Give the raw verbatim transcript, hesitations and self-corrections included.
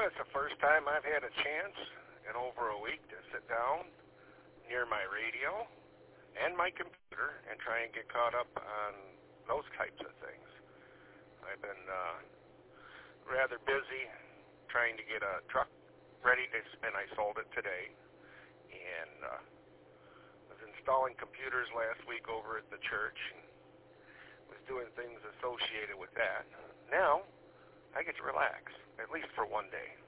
it's the first time I've had a chance in over a week to sit down near my radio and my computer and try and get caught up on those types of things. I've been uh, rather busy trying to get a truck ready to, and I sold it today. And uh, was installing computers last week over at the church and was doing things associated with that. Now I get to relax, at least for one day.